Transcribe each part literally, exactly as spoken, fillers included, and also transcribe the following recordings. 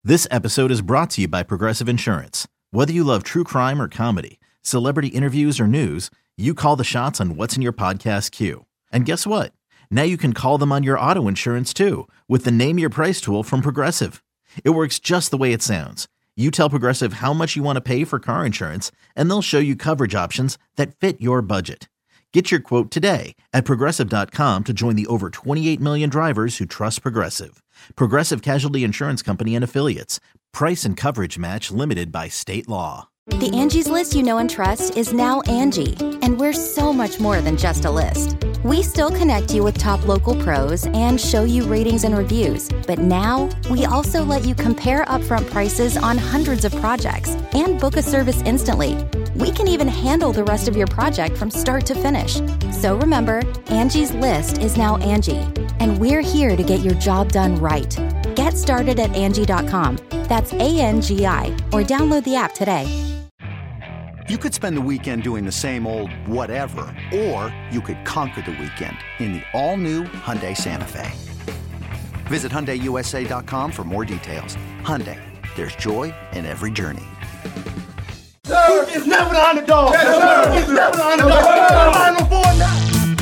This episode is brought to you by Progressive Insurance. Whether you love true crime or comedy, celebrity interviews or news, you call the shots on what's in your podcast queue. And guess what? Now you can call them on your auto insurance too with the Name Your Price tool from Progressive. It works just the way it sounds. You tell Progressive how much you want to pay for car insurance, and they'll show you coverage options that fit your budget. Get your quote today at Progressive dot com to join the over twenty-eight million drivers who trust Progressive. Progressive Casualty Insurance Company and Affiliates. Price and coverage match limited by state law. The Angie's List you know and trust is now Angie, and we're so much more than just a list. We still connect you with top local pros and show you ratings and reviews, but now we also let you compare upfront prices on hundreds of projects and book a service instantly. We can even handle the rest of your project from start to finish. So remember, Angie's List is now Angie, and we're here to get your job done right. Get started at Angie dot com. That's A N G I, or download the app today. You could spend the weekend doing the same old whatever, or you could conquer the weekend in the all-new Hyundai Santa Fe. Visit Hyundai U S A dot com for more details. Hyundai, there's joy in every journey. Sir, it's never the underdog. Yes, sir. It's never the underdog. Final four now.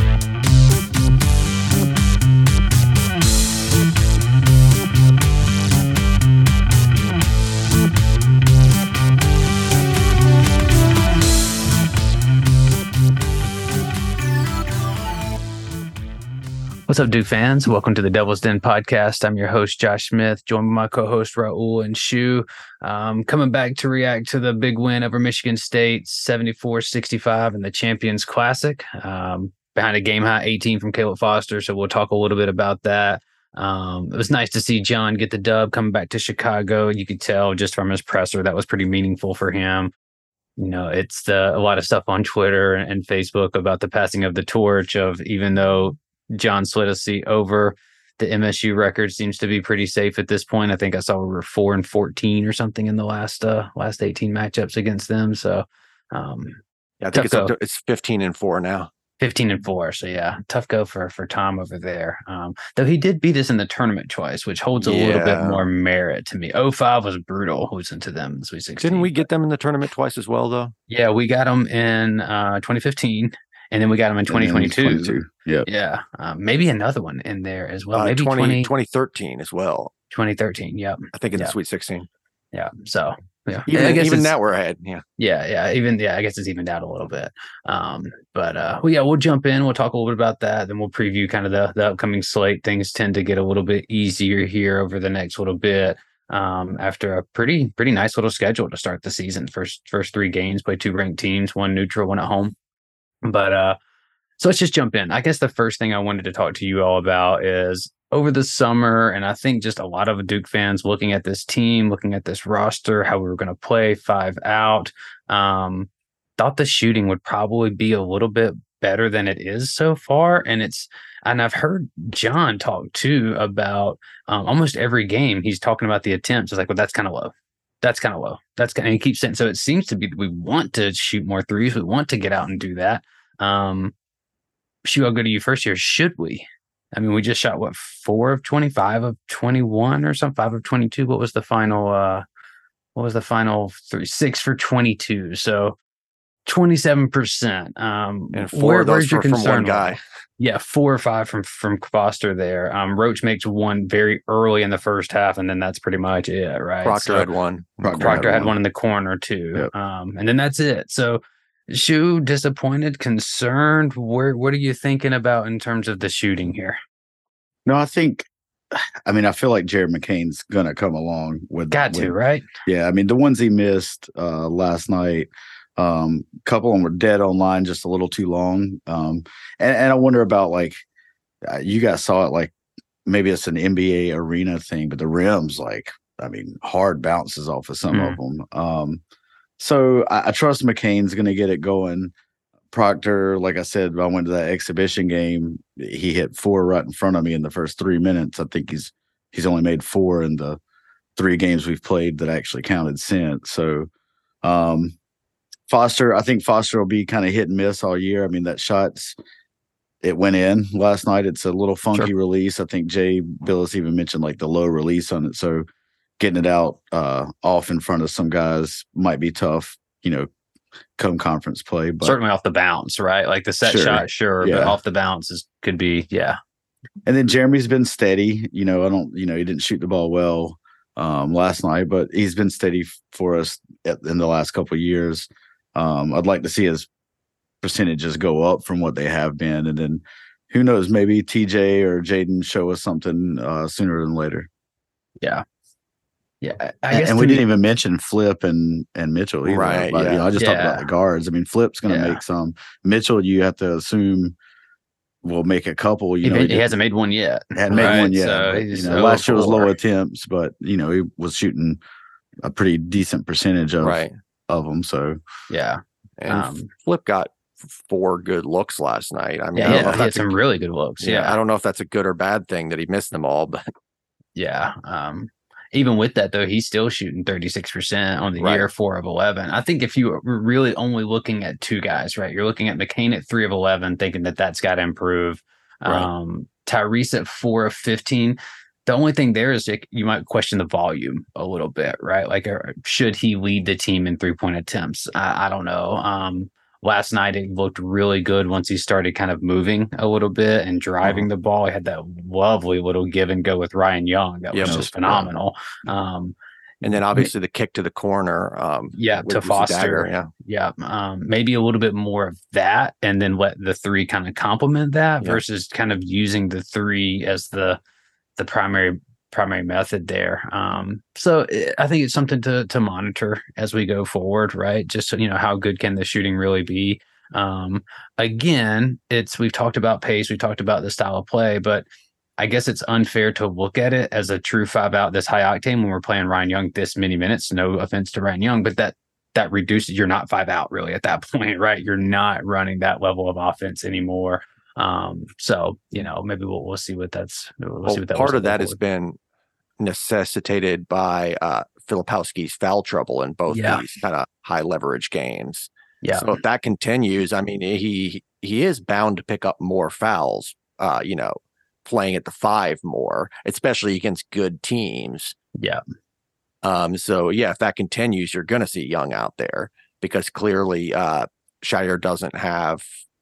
What's up, Duke fans? Welcome to the Devil's Den podcast. I'm your host, Josh Smith, joined by my co-host, Raul and Shu. Um, coming back to react to the big win over Michigan State, seventy-four sixty-five in the Champions Classic. Um, behind a game-high eighteen from Caleb Foster, so we'll talk a little bit about that. Um, it was nice to see John get the dub coming back to Chicago. You could tell just from his presser that was pretty meaningful for him. You know, it's the, a lot of stuff on Twitter and Facebook about the passing of the torch of, even though John slid a seat over, the M S U record seems to be pretty safe at this point. I think I saw we were four and fourteen or something in the last uh, last eighteen matchups against them. So, um, yeah, I think it's up to, it's fifteen and four now. Fifteen and four. So yeah, tough go for for Tom over there. Um, though he did beat us in the tournament twice, which holds a yeah. little bit more merit to me. oh five was brutal. Losing to them in Sweet sixteen. Didn't we get them in the tournament twice as well, though? Yeah, we got them in uh, twenty fifteen. And then we got him in twenty twenty-two. Yeah. Yeah. Um, maybe another one in there as well. Uh, maybe twenty, twenty, twenty thirteen as well. twenty thirteen. Yep. I think in yep. the Sweet sixteen. Yeah. So, yeah. Even, I guess even that we're ahead. Yeah. Yeah. Yeah. Even, yeah, I guess it's evened out a little bit. Um, but, uh, well, yeah, we'll jump in. We'll talk a little bit about that. Then we'll preview kind of the, the upcoming slate. Things tend to get a little bit easier here over the next little bit. Um, after a pretty, pretty nice little schedule to start the season. First, first three games, play two ranked teams, one neutral, one at home. But, uh, So let's just jump in. I guess the first thing I wanted to talk to you all about is over the summer, and I think just a lot of Duke fans looking at this team, looking at this roster, how we were going to play five out, um, thought the shooting would probably be a little bit better than it is so far. And it's, and I've heard John talk too about um, almost every game. He's talking about the attempts. It's like, well, that's kind of low. That's kind of low. That's kind of, and he keeps saying, so it seems to be that we want to shoot more threes. We want to get out and do that. Um, Shu, I'll go to you first here. Should we? I mean, we just shot, what, four of twenty-five of twenty-one or something, five of twenty-two. What was the final, uh, what was the final three? Six for twenty-two. So twenty-seven percent. Um, and four where, of those for, from one guy. Yeah, four or five from, from Foster there. Um, Roach makes one very early in the first half, and then that's pretty much it, right? Proctor so, had one. Proctor, Proctor had, had one. one in the corner, too. Yep. Um, and then that's it. So, Shu, disappointed, concerned? Where, what are you thinking about in terms of the shooting here? No, I think, I mean, I feel like Jared McCain's going to come along with. Got to, with, right? Yeah. I mean, the ones he missed uh, last night, um, a couple of them were dead on line just a little too long. Um, and, and I wonder about, like, uh, you guys saw it, like, maybe it's an N B A arena thing, but the rims, like, I mean, hard bounces off of some mm. of them. Um, So I, I trust McCain's going to get it going. Proctor, like I said, I went to that exhibition game. He hit four right in front of me in the first three minutes. I think he's he's only made four in the three games we've played that actually counted since. So um, Foster, I think Foster will be kind of hit and miss all year. I mean, that shot's it went in last night. It's a little funky sure. release. I think Jay Billis even mentioned like the low release on it. So getting it out uh, off in front of some guys might be tough, you know, come conference play. But certainly off the bounce, right? Like the set sure, shot, sure, yeah. but off the bounce is could be, yeah. And then Jeremy's been steady. You know, I don't, you know, he didn't shoot the ball well um, last night, but he's been steady for us at, in the last couple of years. Um, I'd like to see his percentages go up from what they have been. And then who knows, maybe T J or Jaden show us something uh, sooner than later. Yeah. Yeah. I and, guess and we me, didn't even mention Flip and, and Mitchell either. Right. But, yeah. you know, I just yeah. talked about the guards. I mean, Flip's going to yeah. make some. Mitchell, you have to assume will make a couple. You he, know, he, he hasn't made one yet. Hadn't made right? one yet. So but, he's you know, last year was low four. attempts, but you know he was shooting a pretty decent percentage of right. of them. So yeah, and um, Flip got four good looks last night. I mean, yeah, I don't yeah know if he had that's some a, really good looks. yeah, Yeah, I don't know if that's a good or bad thing that he missed them all, but yeah. Um, even with that though, he's still shooting thirty-six percent on the right. year, four of eleven. I think if you were really only looking at two guys, right, you're looking at McCain at three of eleven, thinking that that's got to improve. Right. Um, Tyrese at four of fifteen. The only thing there is like, you might question the volume a little bit, right? Like, uh, should he lead the team in three point attempts? I, I don't know. Um, last night it looked really good once he started kind of moving a little bit and driving uh-huh. the ball. He had that lovely little give and go with Ryan Young. That was yep. just phenomenal. Um, and then obviously the kick to the corner. Um, yeah, to Foster. Dagger, yeah, yeah. Um, maybe a little bit more of that, and then let the three kind of complement that yeah. versus kind of using the three as the the primary primary method there. Um, so it, I think it's something to to monitor as we go forward, right? Just so, you know, how good can the shooting really be? Um, again, it's we've talked about pace, we talked about the style of play, but I guess it's unfair to look at it as a true five out this high octane when we're playing Ryan Young this many minutes. No offense to Ryan Young, but that that reduces, you're not five out really at that point, right? You're not running that level of offense anymore. Um, so, you know, maybe we'll, we'll see what that's, we'll well, see what that part of that forward. has been necessitated by uh, Filipowski's foul trouble in both yeah. these kind of high leverage games. Yeah. So if that continues, I mean, he, he is bound to pick up more fouls, uh, you know, playing at the five more, especially against good teams. Yeah. Um, so yeah, if that continues, you're going to see Young out there because clearly uh, Shire doesn't have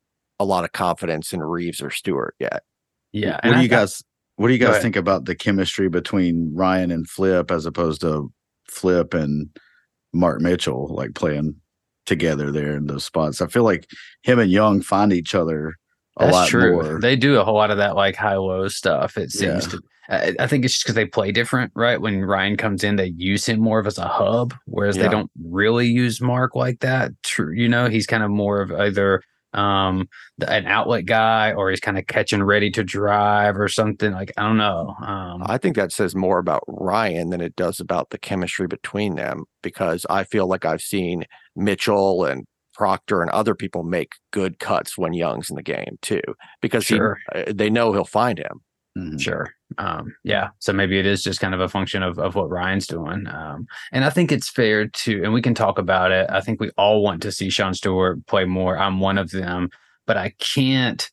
a lot of confidence in Reeves or Stewart yet. Yeah. What do you guys, what do you guys think about the chemistry between Ryan and Flip as opposed to Flip and Mark Mitchell, like playing together there in those spots? I feel like him and Young find each other a That's lot true. more. They do a whole lot of that like high-low stuff. It seems Yeah. to. I, I think it's just because they play different, right? When Ryan comes in, they use him more of as a hub, whereas Yeah. they don't really use Mark like that. True, you know, he's kind of more of either um an outlet guy or he's kind of catching ready to drive or something. Like I don't know. Um, I think that says more about Ryan than it does about the chemistry between them because I feel like I've seen Mitchell and Proctor and other people make good cuts when Young's in the game too, because Sure. he, they know he'll find him. Mhm. Sure. Um, yeah. So maybe it is just kind of a function of, of what Ryan's doing. Um, and I think it's fair to, and we can talk about it. I think we all want to see Sean Stewart play more. I'm one of them, but I can't,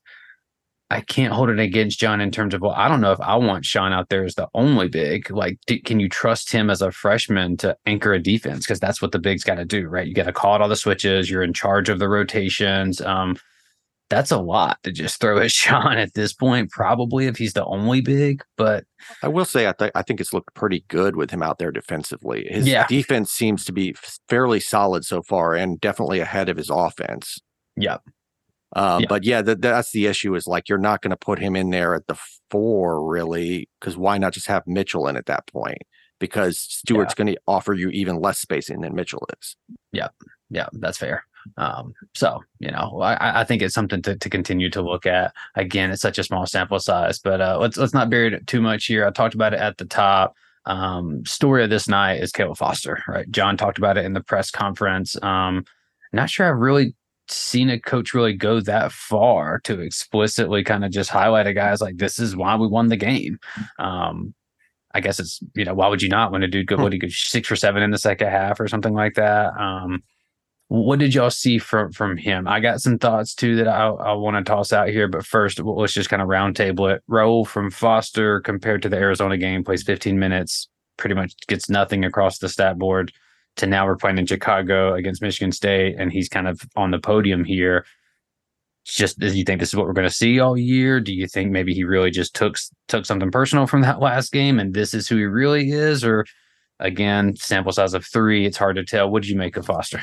I can't hold it against John in terms of, well, I don't know if I want Sean out there as the only big. Like, do, can you trust him as a freshman to anchor a defense? Because that's what the bigs got to do, right? You got to call out all the switches. You're in charge of the rotations. Um, that's a lot to just throw at Sean at this point, probably if he's the only big. But I will say, I, th- I think it's looked pretty good with him out there defensively. His Yeah. defense seems to be fairly solid so far and definitely ahead of his offense. yeah, Um, Yeah. But yeah, that, that's the issue is like, you're not going to put him in there at the four really, because why not just have Mitchell in at that point? Because Stewart's going to offer you even less spacing than Mitchell is. yeah, yeah, that's fair. Um, so, you know, I, I think it's something to, to continue to look at. Again, it's such a small sample size, but uh, let's let's not bury it too much here. I talked about it at the top. Um, story of this night is Caleb Foster, right? John talked about it in the press conference. Um, not sure I've really seen a coach really go that far to explicitly kind of just highlight a guy's like, this is why we won the game. Um, I guess it's, you know, why would you not when a dude go, what he goes six for seven in the second half or something like that? Um, what did y'all see from, from him? I got some thoughts too that I, I want to toss out here, but first let's just kind of round table it. Raul from Foster compared to the Arizona game plays fifteen minutes, pretty much gets nothing across the stat board, to now we're playing in Chicago against Michigan State, and he's kind of on the podium here. It's just, do you think this is what we're going to see all year? Do you think maybe he really just took took something personal from that last game, and this is who he really is? Or again, sample size of three, it's hard to tell. What did you make of Foster?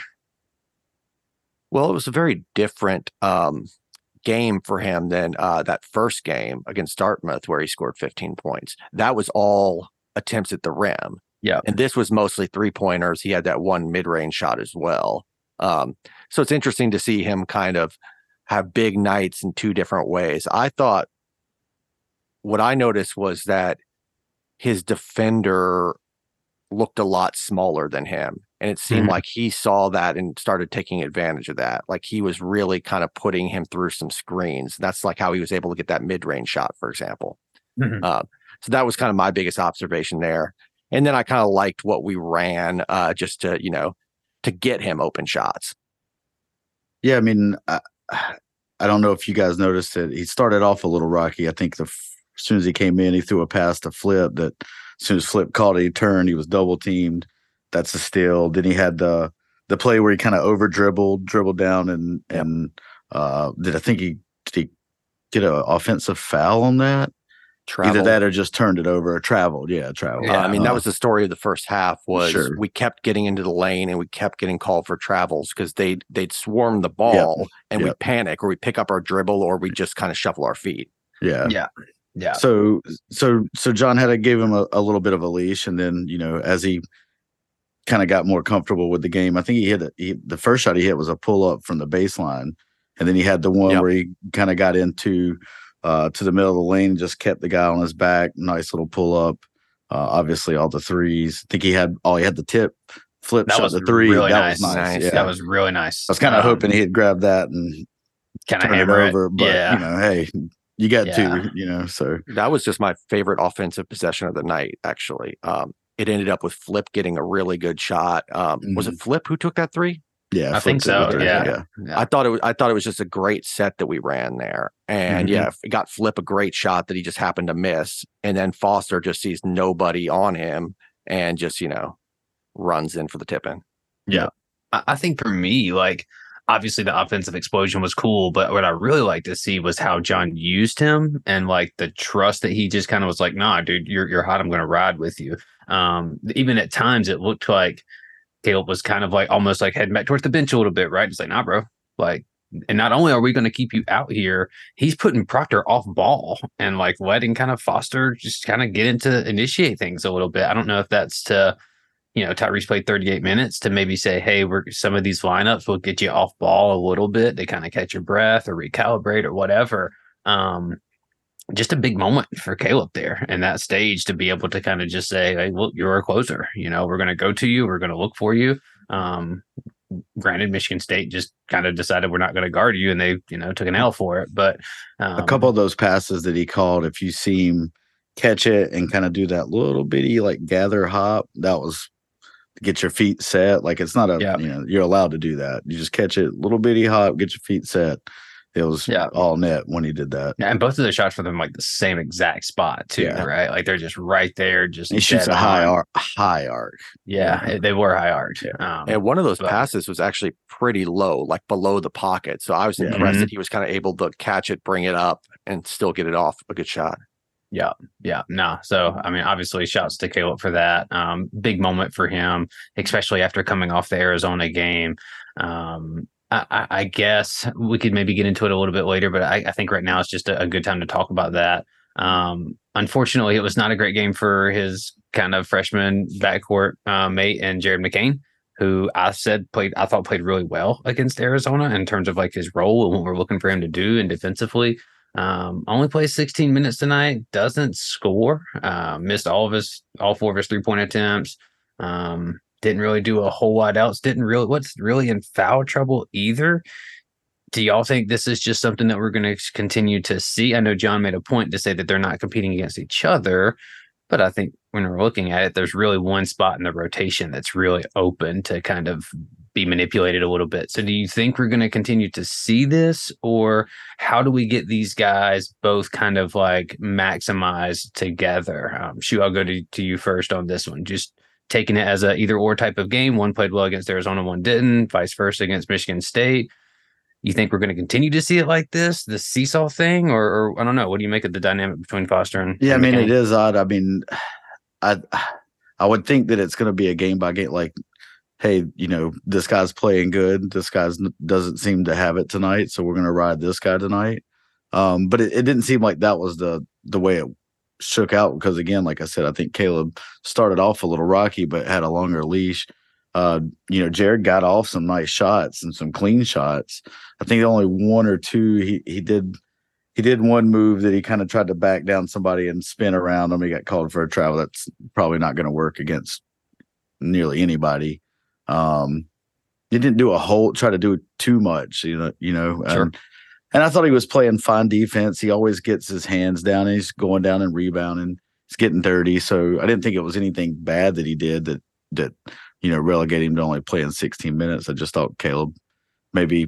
Well, it was a very different um, game for him than uh, that first game against Dartmouth, where he scored fifteen points. That was all attempts at the rim. Yeah. And this was mostly three pointers. He had that one mid-range shot as well. Um, so it's interesting to see him kind of have big nights in two different ways. I thought what I noticed was that his defender looked a lot smaller than him. And it seemed mm-hmm. like he saw that and started taking advantage of that. Like he was really kind of putting him through some screens. That's like how he was able to get that mid-range shot, for example. Mm-hmm. Uh, so that was kind of my biggest observation there. And then I kind of liked what we ran uh, just to, you know, to get him open shots. Yeah, I mean, I, I don't know if you guys noticed it. He started off a little rocky. I think the as soon as he came in, he threw a pass to Flip that as soon as Flip caught it, he turned, he was double teamed. That's a steal. Then he had the the play where he kind of over dribbled, dribbled down, and yep. and uh, did I think he did he get an offensive foul on that? Traveled. Either that or just turned it over or traveled. Yeah, traveled. Yeah, uh, I mean, that was the story of the first half was sure. we kept getting into the lane and we kept getting called for travels because they'd, they'd swarm the ball yep. and yep. we'd panic or we'd pick up our dribble or we'd just kind of shuffle our feet. Yeah. Yeah. Yeah. So, so, so John had to give him a, a little bit of a leash. And then, you know, as he kind of got more comfortable with the game, I think he hit a, he, the first shot he hit was a pull up from the baseline. And then he had the one yep. where he kind of got into Uh, to the middle of the lane and just kept the guy on his back. Nice little pull up. Uh, obviously, all the threes. I think he had all. Oh, he had the tip, flip that shot, was the three. Really that nice. was nice. Yeah. That was really nice. I was kind of um, hoping he'd grab that and kind of turn hammer it over. it. But yeah. you know, hey, you got yeah. two. You know, so that was just my favorite offensive possession of the night. Actually, um, it ended up with Flip getting a really good shot. Um, mm-hmm. Was it Flip who took that three? Yeah, I think so. Yeah. Yeah. yeah, I thought it was. I thought it was just a great set that we ran there, and mm-hmm. yeah, it got Flip a great shot that he just happened to miss, and then Foster just sees nobody on him and just you know runs in for the tip in. Yeah, I think for me, like obviously the offensive explosion was cool, but what I really liked to see was how John used him and like the trust that he just kind of was like, "Nah, dude, you're you're hot. I'm going to ride with you." Um, even at times, it looked like Caleb was kind of like almost like heading back towards the bench a little bit, right? It's like, nah, bro. Like, and not only are we going to keep you out here, he's putting Proctor off ball and like letting kind of Foster just kind of get into initiate things a little bit. I don't know if that's to, you know, Tyrese played thirty-eight minutes to maybe say, hey, we're some of these lineups will get you off ball a little bit to kind of catch your breath or recalibrate or whatever. Um, just a big moment for Caleb there in that stage to be able to kind of just say, hey, look, you're a closer. You know, we're going to go to you. We're going to look for you. Um, granted, Michigan State just kind of decided we're not going to guard you, and they, you know, took an L for it. But um, a couple of those passes that he called, if you see him catch it and kind of do that little bitty like gather hop, that was to get your feet set. Like it's not a, yeah. you know, you're allowed to do that. You just catch it, little bitty hop, get your feet set. It was yeah. all net when he did that. Yeah, and both of the shots were from like the same exact spot too, yeah. right? Like they're just right there. Just he shoots a high arc, high arc. Yeah, yeah, they were high arc. Um, and one of those but, passes was actually pretty low, like below the pocket. So I was yeah. impressed mm-hmm. that he was kind of able to catch it, bring it up, and still get it off a good shot. Yeah, yeah, no. So I mean, obviously, shouts to Caleb for that. Um, big moment for him, especially after coming off the Arizona game. Um, I, I guess we could maybe get into it a little bit later, but I, I think right now it's just a, a good time to talk about that. Um, unfortunately, it was not a great game for his kind of freshman backcourt uh, mate and Jared McCain, who I said played, I thought played really well against Arizona in terms of like his role and what we're looking for him to do and defensively. Um, only plays sixteen minutes tonight, doesn't score, uh, missed all of his, all four of his three point attempts. Um, Didn't really do a whole lot else. Didn't really, what's really in foul trouble either. Do y'all think this is just something that we're going to continue to see? I know John made a point to say that they're not competing against each other, but I think when we're looking at it, there's really one spot in the rotation that's really open to kind of be manipulated a little bit. So do you think we're going to continue to see this, or how do we get these guys both kind of like maximized together? Um, Shu, I'll go to, to you first on this one. Just taking it as a either or type of game. One played well against Arizona, one didn't, vice versa against Michigan State. You think we're going to continue to see it like this, the seesaw thing, or, or I don't know. What do you make of the dynamic between Foster and yeah? and I mean, McCain? it is odd. I mean, I I would think that it's going to be a game by game. Like, hey, you know, this guy's playing good. This guy's doesn't seem to have it tonight, so we're going to ride this guy tonight. Um, but it, it didn't seem like that was the the way it shook out, because again, like I said, I think Caleb started off a little rocky, but had a longer leash. Uh, you know, Jared got off some nice shots and some clean shots. I think only one or two he he did he did one move that he kind of tried to back down somebody and spin around him. He got called for a travel. That's probably not going to work against nearly anybody. Um, he didn't do a whole try to do too much, you know. You know, Sure. and, and I thought he was playing fine defense. He always gets his hands down. And he's going down and rebounding. He's getting dirty. So I didn't think it was anything bad that he did that that. you know, relegate him to only playing sixteen minutes. I just thought Caleb maybe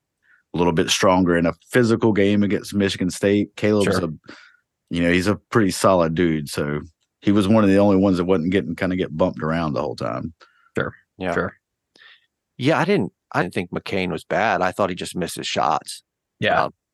a little bit stronger in a physical game against Michigan State. Caleb's Sure. a, you know, he's a pretty solid dude. So he was one of the only ones that wasn't getting kind of get bumped around the whole time. Sure. Yeah. Sure. Yeah, I didn't I didn't think McCain was bad. I thought he just missed his shots. Yeah. Um,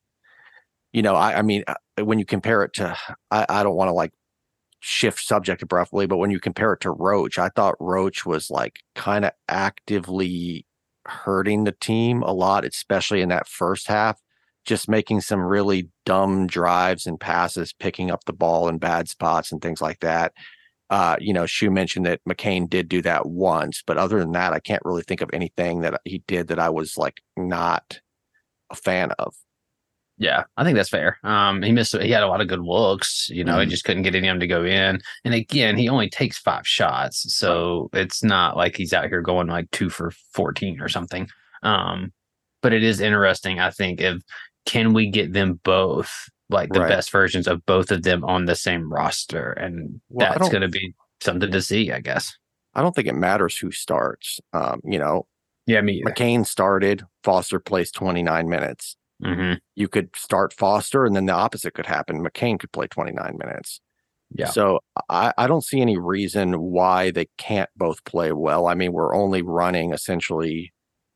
you know, I, I mean, when you compare it to, I, I don't want to like shift subject abruptly, but when you compare it to Roach, I thought Roach was like kind of actively hurting the team a lot, especially in that first half, just making some really dumb drives and passes, picking up the ball in bad spots and things like that. Uh, you know, Shu mentioned that McCain did do that once, but other than that, I can't really think of anything that he did that I was like not a fan of. Yeah, I think that's fair. Um, he missed. He had a lot of good looks. You know, Mhm. he just couldn't get any of them to go in. And again, he only takes five shots, so it's not like he's out here going like two for fourteen or something. Um, but it is interesting. I think if can we get them both, like the Right. best versions of both of them on the same roster, and Well, I that's don't- going to be something to see, I guess. I don't think it matters who starts. Um, you know, Yeah, me either. McCain started, Foster plays twenty-nine minutes. Mm-hmm. You could start Foster and then the opposite could happen. McCain could play twenty-nine minutes. Yeah. So I, I don't see any reason why they can't both play well. I mean, we're only running essentially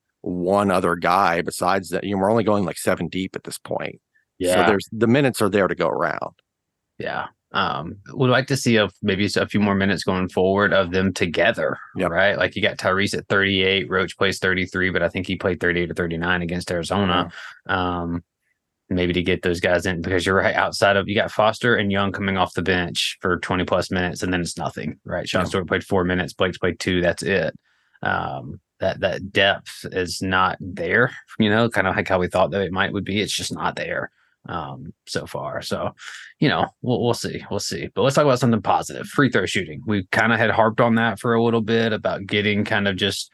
one other guy besides that. You know, we're only going like seven deep at this point. Yeah. So there's the minutes are there to go around. Yeah. Um, would like to see a, maybe a few more minutes going forward of them together, Yep. right? Like you got Tyrese at thirty-eight, Roach plays thirty-three, but I think he played thirty-eight or thirty-nine against Arizona. Um, maybe to get those guys in, because you're right, outside of, you got Foster and Young coming off the bench for twenty plus minutes, and then it's nothing, right? Sean Yeah. Stewart played four minutes, Blake's played two, that's it. Um, that that depth is not there, you know, kind of like how we thought that it might would be. It's just not there um so far. So, you know, we'll we'll see. We'll see. But let's talk about something positive. Free throw shooting. We kind of had harped on that for a little bit about getting kind of just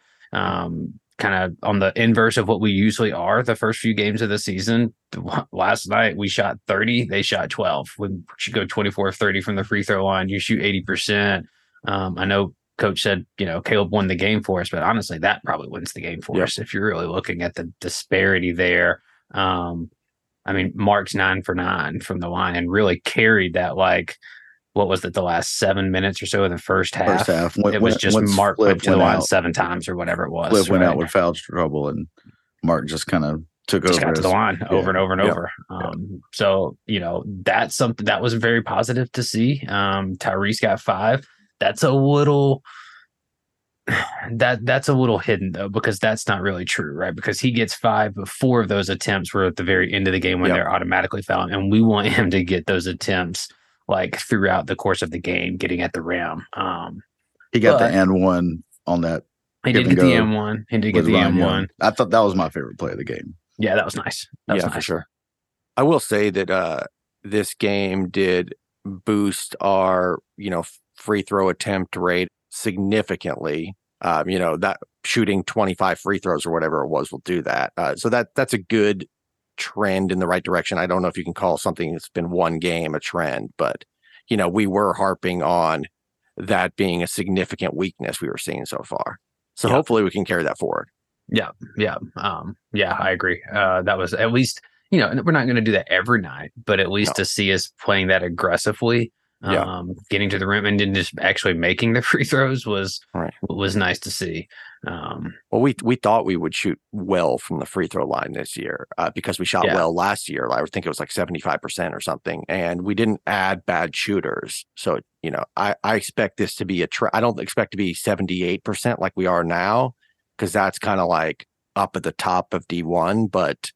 um kind of on the inverse of what we usually are the first few games of the season. Last night we shot thirty, they shot twelve. We should go twenty-four of thirty from the free throw line. You shoot eighty percent. Um, I know Coach said, you know, Caleb won the game for us, but honestly, that probably wins the game for Yep. us if you're really looking at the disparity there. Um, I mean, Mark's nine for nine from the line and really carried that, like, what was it, the last seven minutes or so of the first half? First half. When- it was when- just once Mark Flip went to the went line out- seven times or whatever it was. Cliff went right? out with foul trouble, and Mark just kind of took Just over. got to the as- line yeah. over and over and Yeah. over. Um, so, you know, that's something that was very positive to see. Um, Tyrese got five. That's a little that that's a little hidden though, because that's not really true, right? Because he gets five, but four of those attempts were at the very end of the game when Yep. they're automatically fouling, and we want him to get those attempts like throughout the course of the game, getting at the rim. Um, He got But- the and one on that. he Give did and get the go M one. He did get with the Ryan M Young. one. I thought that was my favorite play of the game. Yeah, that was nice. That was Yeah, nice. for sure. I will say that uh, this game did boost our, you know, free throw attempt rate significantly. Um, you know, that shooting twenty-five free throws or whatever it was will do that. Uh, so that that's a good trend in the right direction. I don't know if you can call something that's been one game a trend, but you know, we were harping on that being a significant weakness we were seeing so far. So Yeah. hopefully we can carry that forward. Yeah, yeah, um, yeah. I agree. Uh, that was at least, you know, we're not going to do that every night, but at least No. to see us playing that aggressively, Yeah. um, getting to the rim and then just actually making the free throws was Right. was nice to see. Um, Well, we we thought we would shoot well from the free throw line this year uh, because we shot Yeah. well last year. I would think it was like seventy-five percent or something, and we didn't add bad shooters. So, you know, I, I expect this to be a tra- I don't expect to be seventy-eight percent like we are now, because that's kind of like up at the top of D one. But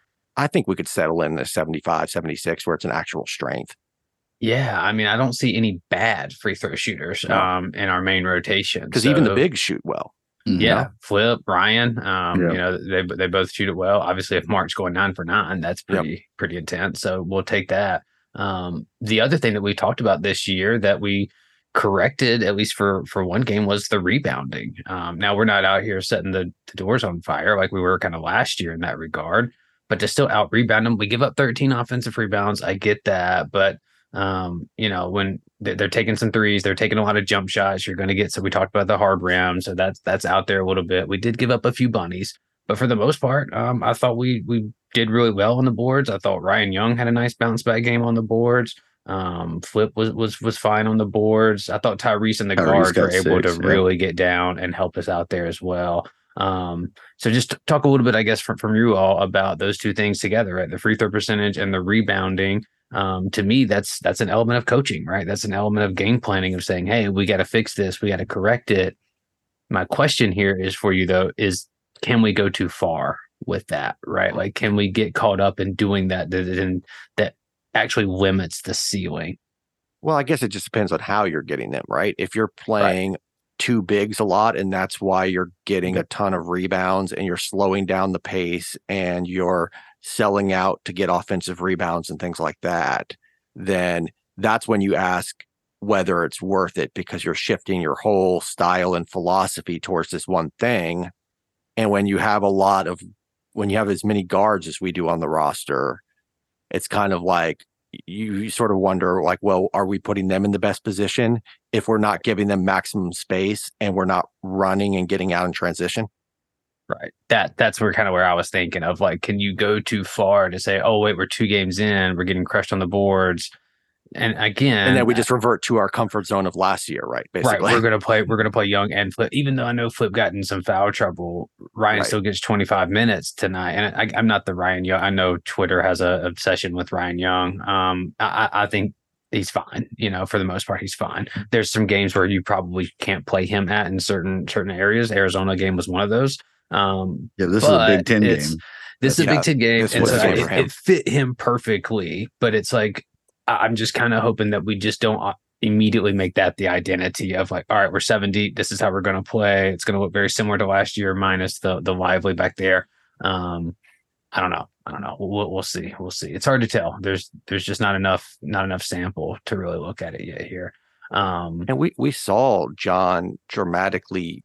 I think we could settle in the seventy-five, seventy-six where it's an actual strength. yeah, I mean, I don't see any bad free throw shooters No. um, in our main rotation Because So even the tho- bigs shoot well. Mhm. Yeah, Flip, Ryan, um, Yeah. you know, they they both shoot it well. Obviously, if Mark's going nine for nine, that's Yep. pretty pretty intense. So we'll take that. Um, the other thing that we talked about this year that we corrected, at least for for one game, was the rebounding. Um, now we're not out here setting the, the doors on fire like we were kind of last year in that regard, but to still out rebound them, we give up thirteen offensive rebounds. I get that, but um, you know, when they're, they're taking some threes, they're taking a lot of jump shots. You're going to get, so we talked about the hard rim. So that's, that's out there a little bit. We did give up a few bunnies, but for the most part, um, I thought we, we did really well on the boards. I thought Ryan Young had a nice bounce back game on the boards. Um, Flip was, was, was fine on the boards. I thought Tyrese and the Tyrese guards got were able six, to yeah. really get down and help us out there as well. Um, so just talk a little bit, I guess, from, from you all about those two things together, right? The free throw percentage and the rebounding. Um, to me, that's that's an element of coaching, right? That's an element of game planning, of saying, hey, we got to fix this, we got to correct it. My question here is for you, though, is can we go too far with that, right? Like, can we get caught up in doing that that, that actually limits the ceiling? Well, I guess it just depends on how you're getting them, right? If you're playing right. two bigs a lot and that's why you're getting a ton of rebounds and you're slowing down the pace and you're selling out to get offensive rebounds and things like that, then that's when you ask whether it's worth it, because you're shifting your whole style and philosophy towards this one thing. And when you have a lot of, when you have as many guards as we do on the roster, it's kind of like, you, you sort of wonder, like, well, are we putting them in the best position if we're not giving them maximum space and we're not running and getting out in transition? Right. That that's where kind of where I was thinking of, like, can you go too far to say, oh, wait, we're two games in, we're getting crushed on the boards. And again, and then we just revert to our comfort zone of last year, right? Basically, right. We're gonna play. We're gonna play Young and Flip. Even though I know Flip got in some foul trouble, Ryan Right. still gets twenty-five minutes tonight. And I, I'm not the Ryan Young. I know Twitter has a obsession with Ryan Young. Um, I, I think he's fine. You know, for the most part, he's fine. There's some games where you probably can't play him at in certain certain areas. Arizona game was one of those. Um, Yeah, this is a but Big Ten it's- game. This is a Yeah, Big Ten game, this and was so a game it, for him. it fit him perfectly. But it's like, I- I'm just kind of hoping that we just don't uh, immediately make that the identity of, like, all right, we're seven deep. This is how we're going to play. It's going to look very similar to last year, minus the the lively back there. Um, I don't know. I don't know. We'll, we'll see. We'll see. It's hard to tell. There's there's just not enough not enough sample to really look at it yet here. Um, And we we saw John dramatically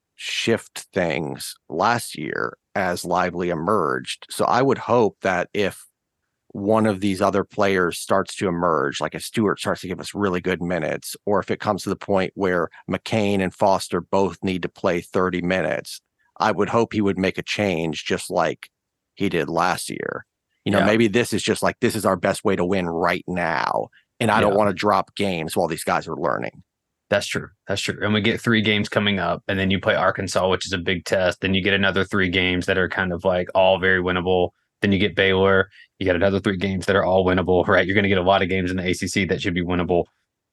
shift things last year as Lively emerged. So I would hope that if one of these other players starts to emerge, like if Stewart starts to give us really good minutes, or if it comes to the point where McCain and Foster both need to play thirty minutes, I would hope he would make a change just like he did last year. You know, Yeah. maybe this is just like, this is our best way to win right now. And I don't Yeah. want to drop games while these guys are learning. That's true. That's true. And we get three games coming up, and then you play Arkansas, which is a big test. Then you get another three games that are kind of like all very winnable. Then you get Baylor. You get another three games that are all winnable, right? You're going to get a lot of games in the A C C that should be winnable.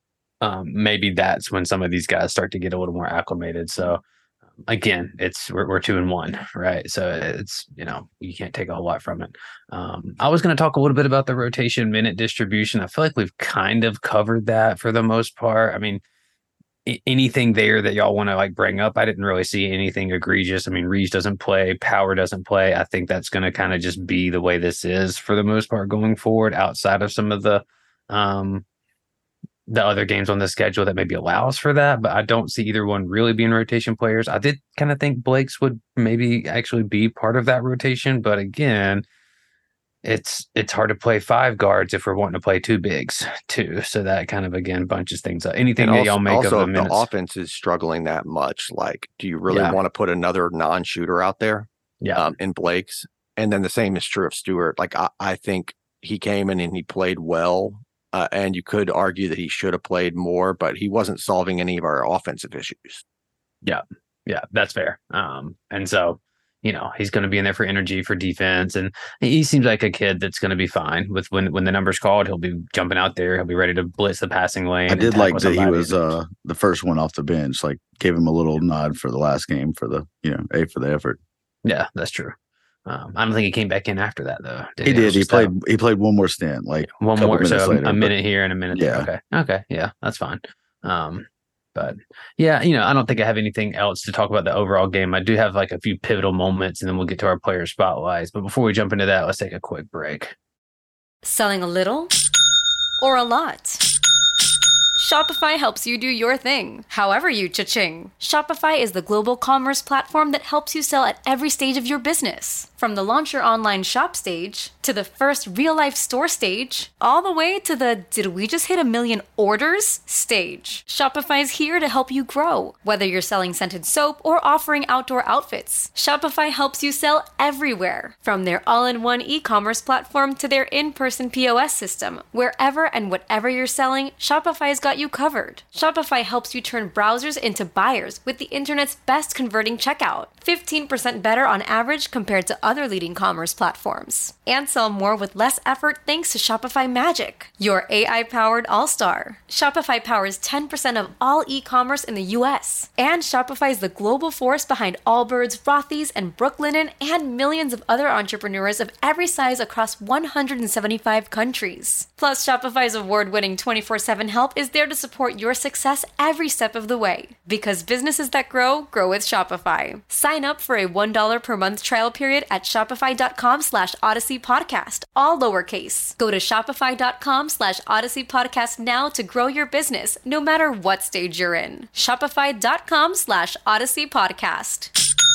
Um, maybe that's when some of these guys start to get a little more acclimated. So again, it's we're, we're two and one, right? So it's, you know, you can't take a whole lot from it. Um, I was going to talk a little bit about the rotation minute distribution. I feel like we've kind of covered that for the most part. I mean, anything there that y'all want to like bring up? I didn't really see anything egregious. I mean, Reeves doesn't play, Power doesn't play. I think that's going to kind of just be the way this is for the most part going forward, outside of some of the um the other games on the schedule that maybe allows for that. But I don't see either one really being rotation players. I did kind of think Blake's would maybe actually be part of that rotation, but again, it's it's hard to play five guards if we're wanting to play two bigs too. So that kind of, again, bunches things up. Anything And that also, y'all make also of if the the minutes. offense is struggling that much, like, do you really Yeah. want to put another non-shooter out there? yeah. um, in Blake's. And then the same is true of Stewart. Like, I, I think he came in and he played well. Uh, and you could argue that he should have played more, but he wasn't solving any of our offensive issues. Yeah. Yeah, that's fair. Um, and so, you know, he's going to be in there for energy, for defense. And he seems like a kid that's going to be fine with when, when the number's called, he'll be jumping out there. He'll be ready to blitz the passing lane. I did like that he was uh, the first one off the bench, like gave him a little nod for the last game for the, you know, A for the effort. Yeah, that's true. Um, I don't think he came back in after that, though. Did he? he did. He played. That. He played one more stint, like one more. So later, a minute but, here and a minute yeah. there. Okay. Okay. Yeah, that's fine. Um, but yeah, you know, I don't think I have anything else to talk about the overall game. I do have like a few pivotal moments, and then we'll get to our player spotlights. But before we jump into that, let's take a quick break. Selling a little or a lot? Shopify helps you do your thing, however you cha-ching. Shopify is the global commerce platform that helps you sell at every stage of your business. From the launch your online shop stage, to the first real-life store stage, all the way to the did we just hit a million orders stage. Shopify is here to help you grow. Whether you're selling scented soap or offering outdoor outfits, Shopify helps you sell everywhere. From their all-in-one e-commerce platform to their in-person P O S system, wherever and whatever you're selling, Shopify's got you covered. Shopify helps you turn browsers into buyers with the internet's best converting checkout. fifteen percent better on average compared to other leading commerce platforms. And sell more with less effort thanks to Shopify Magic, your A I-powered all-star. Shopify powers ten percent of all e-commerce in the U S. And Shopify is the global force behind Allbirds, Rothy's, and Brooklinen, and millions of other entrepreneurs of every size across one hundred seventy-five countries. Plus, Shopify's award-winning twenty-four seven help is there to support your success every step of the way. Because businesses that grow, grow with Shopify. Sign up for a one dollar per month trial period at shopify.com slash Odyssey Podcast, all lowercase. Go to shopify.com slash Odyssey Podcast now to grow your business, no matter what stage you're in. Shopify.com slash Odyssey Podcast.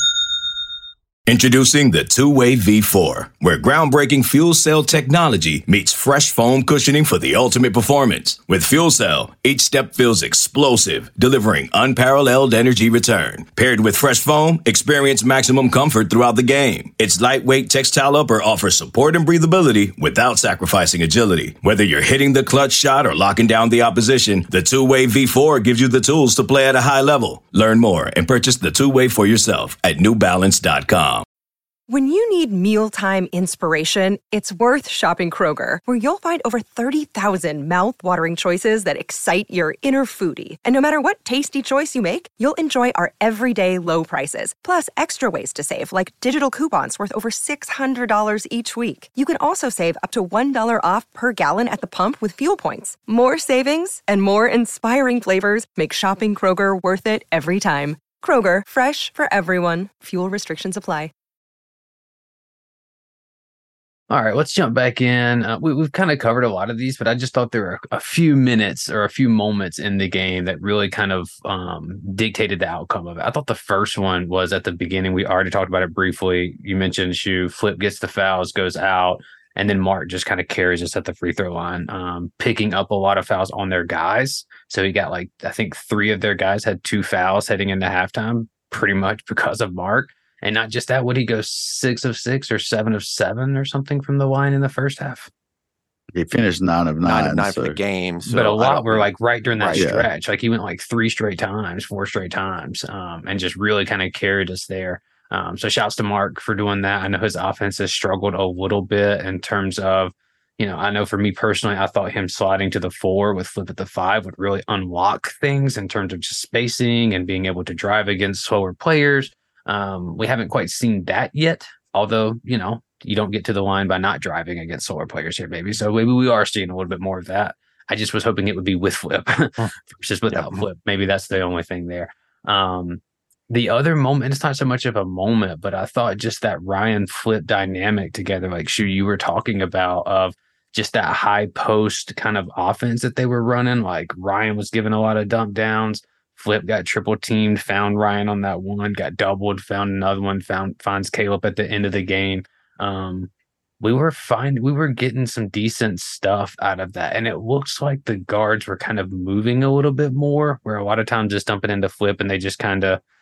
Introducing the two-way V four, where groundbreaking fuel cell technology meets fresh foam cushioning for the ultimate performance. With Fuel Cell, each step feels explosive, delivering unparalleled energy return. Paired with fresh foam, experience maximum comfort throughout the game. Its lightweight textile upper offers support and breathability without sacrificing agility. Whether you're hitting the clutch shot or locking down the opposition, the two-way V four gives you the tools to play at a high level. Learn more and purchase the two-way for yourself at new balance dot com. When you need mealtime inspiration, it's worth shopping Kroger, where you'll find over thirty thousand mouth-watering choices that excite your inner foodie. And no matter what tasty choice you make, you'll enjoy our everyday low prices, plus extra ways to save, like digital coupons worth over six hundred dollars each week. You can also save up to one dollar off per gallon at the pump with fuel points. More savings and more inspiring flavors make shopping Kroger worth it every time. Kroger, fresh for everyone. Fuel restrictions apply. All right, let's jump back in. Uh, we, we've kind of covered a lot of these, but I just thought there were a few minutes or a few moments in the game that really kind of um, dictated the outcome of it. I thought the first one was at the beginning. We already talked about it briefly. You mentioned Shu, Flip gets the fouls, goes out, and then Mark just kind of carries us at the free throw line, um, picking up a lot of fouls on their guys. So he got like, I think three of their guys had two fouls heading into halftime, pretty much because of Mark. And not just that, would he go six of six or seven of seven or something from the line in the first half? He finished nine of nine. Nine of nine so. for the game. So but a lot were like right during that right, stretch. Yeah. Like he went like three straight times, four straight times, um, and just really kind of carried us there. Um, so shouts to Mark for doing that. I know his offense has struggled a little bit in terms of, you know, I know for me personally, I thought him sliding to the four with Flip at the five would really unlock things in terms of just spacing and being able to drive against slower players. Um, we haven't quite seen that yet, although, you know, you don't get to the line by not driving against slower players here, maybe. So maybe we are seeing a little bit more of that. I just was hoping it would be with Flip versus without yeah. Flip. Maybe that's the only thing there. Um, the other moment, it's not so much of a moment, but I thought just that Ryan Flip dynamic together, like Shu, you were talking about, of just that high post kind of offense that they were running. Like Ryan was giving a lot of dump downs. Flip got triple teamed, found Ryan on that one, got doubled, found another one, found finds Caleb at the end of the game. Um, we were fine. We were getting some decent stuff out of that. And it looks like the guards were kind of moving a little bit more, where a lot of times just dumping into Flip and they just kind of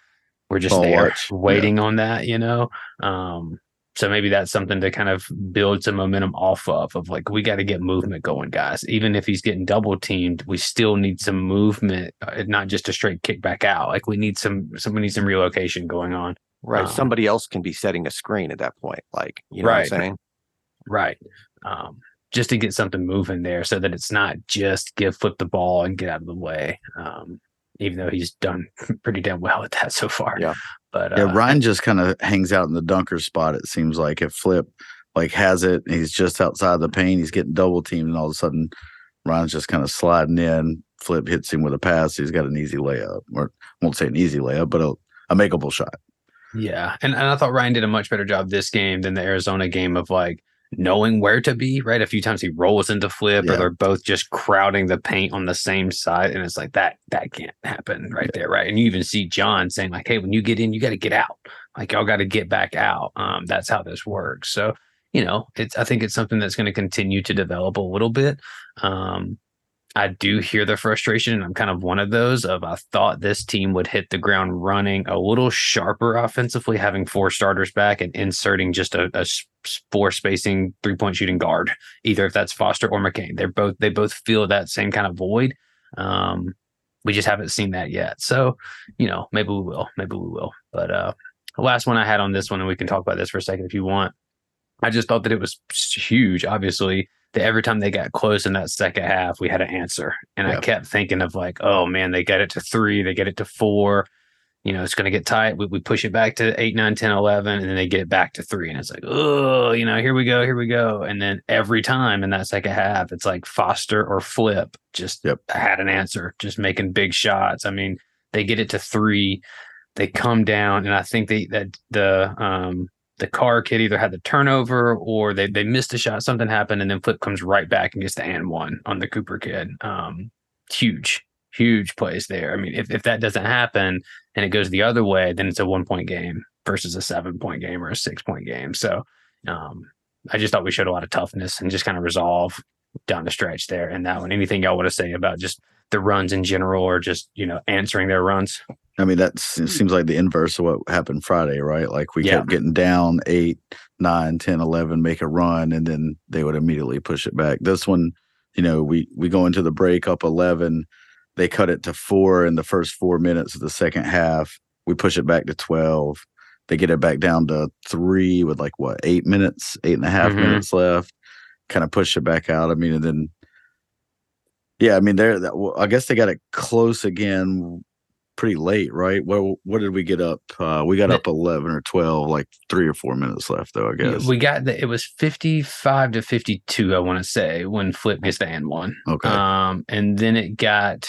we're just Ball there watch. waiting yeah. on that, you know? Um, so maybe that's something to kind of build some momentum off of, of like, we got to get movement going, guys. Even if he's getting double teamed, we still need some movement, uh, not just a straight kick back out. Like we need some, somebody needs some relocation going on. Right. Um, Somebody else can be setting a screen at that point. Like, you know right. what I'm saying? Right. Um, just to get something moving there so that it's not just give Flip the ball and get out of the way. Um, even though he's done pretty damn well at that so far. Yeah. But yeah, uh, Ryan just kind of hangs out in the dunker spot. It seems like if Flip like has it, and he's just outside the paint, he's getting double teamed, and all of a sudden Ryan's just kind of sliding in. Flip hits him with a pass. He's got an easy layup, or I won't say an easy layup, but a, a makeable shot. Yeah, and, and I thought Ryan did a much better job this game than the Arizona game of like knowing where to be, right? A few times he rolls into Flip, yeah. or they're both just crowding the paint on the same side, and it's like that that can't happen right yeah. there, right? And you even see John saying like, hey, when you get in, you got to get out. Like y'all got to get back out. Um, that's how this works. So, you know, it's I think it's something that's going to continue to develop a little bit. Um, I do hear the frustration, and I'm kind of one of those of I thought this team would hit the ground running a little sharper offensively, having four starters back and inserting just a, a four spacing three point shooting guard, either if that's Foster or McCain. They're both they both feel that same kind of void. Um, we just haven't seen that yet. So, you know, maybe we will, maybe we will. But uh, the last one I had on this one, and we can talk about this for a second if you want. I just thought that it was huge, obviously. That every time they got close in that second half, we had an answer. And yep. I kept thinking of like, oh man, they get it to three, they get it to four, you know, it's going to get tight. We, we push it back to eight, nine, ten, eleven, and then they get it back to three. And it's like, oh, you know, here we go, here we go. And then every time in that second half, it's like Foster or Flip just yep. had an answer, just making big shots. I mean, they get it to three, they come down, and I think they that the um the Carr kid either had the turnover or they they missed a shot, something happened, and then Flip comes right back and gets the and one on the Cooper kid. Um, huge, huge plays there. I mean, if, if that doesn't happen and it goes the other way, then it's a one point game versus a seven point game or a six point game. So um, I just thought we showed a lot of toughness and just kind of resolve down the stretch there. And that one, anything y'all want to say about just the runs in general or just, you know, answering their runs? I mean, that seems like the inverse of what happened Friday, right? Like we yeah. kept getting down eight, nine, ten, eleven, make a run, and then they would immediately push it back. This one, you know, we, we go into the break up eleven. They cut it to four in the first four minutes of the second half. We push it back to twelve. They get it back down to three with like, what, eight minutes, eight and a half mm-hmm. minutes left. Kind of push it back out. I mean, and then, yeah, I mean, they're, I guess they got it close again pretty late, right? Well, what did we get up? Uh, we got up eleven or twelve, like three or four minutes left, though, I guess. We got the, it was fifty-five to fifty-two, I want to say, when Flip gets the and one. Okay. Um, and then it got,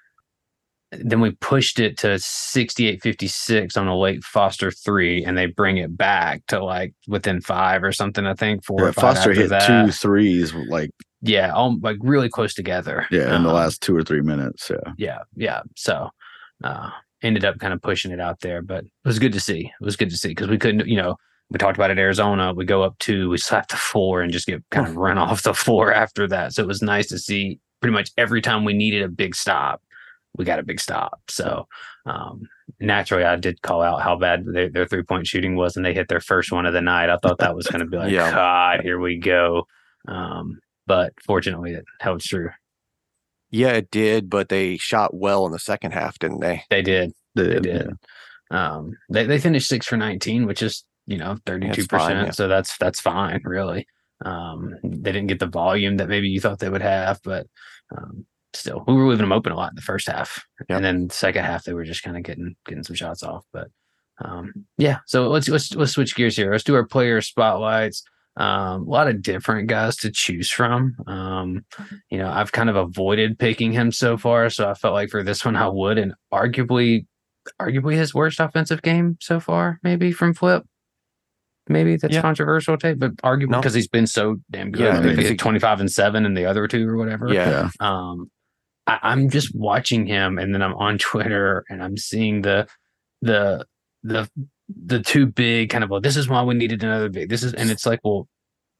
then we pushed it to sixty-eight fifty-six on a late Foster three, and they bring it back to like within five or something, I think. Four yeah, or five Foster hit that. two threes, like. Yeah, all, like really close together. Yeah, in um, the last two or three minutes. Yeah. Yeah, yeah. So, uh, ended up kind of pushing it out there, but it was good to see. It was good to see because we couldn't, you know, we talked about it, Arizona. We go up two, we slap the four and just get kind of run off the floor after that. So it was nice to see pretty much every time we needed a big stop, we got a big stop. So um, naturally, I did call out how bad they, their three point shooting was, and they hit their first one of the night. I thought that was going to be like, yeah. God, here we go. Um, but fortunately, it held true. Yeah, it did, but they shot well in the second half, didn't they? They did. They They did. did. Um, they they finished six for nineteen, which is, you know, thirty-two percent. Yeah. So that's that's fine, really. Um, they didn't get the volume that maybe you thought they would have, but um, still, we were leaving them open a lot in the first half, yep. and then the second half they were just kind of getting getting some shots off. But um, yeah, so let's let's let's switch gears here. Let's do our player spotlights. Um, a lot of different guys to choose from. Um, you know, I've kind of avoided picking him so far, so I felt like for this one I would, and arguably, arguably his worst offensive game so far, maybe from Flip. Maybe that's yeah. controversial take, but arguably because no. he's been so damn good. Yeah, I think he had twenty-five and seven in the other two or whatever. Yeah. Um, I, I'm just watching him, and then I'm on Twitter, and I'm seeing the the the. the two big kind of, well, this is why we needed another big, this is, and it's like, well,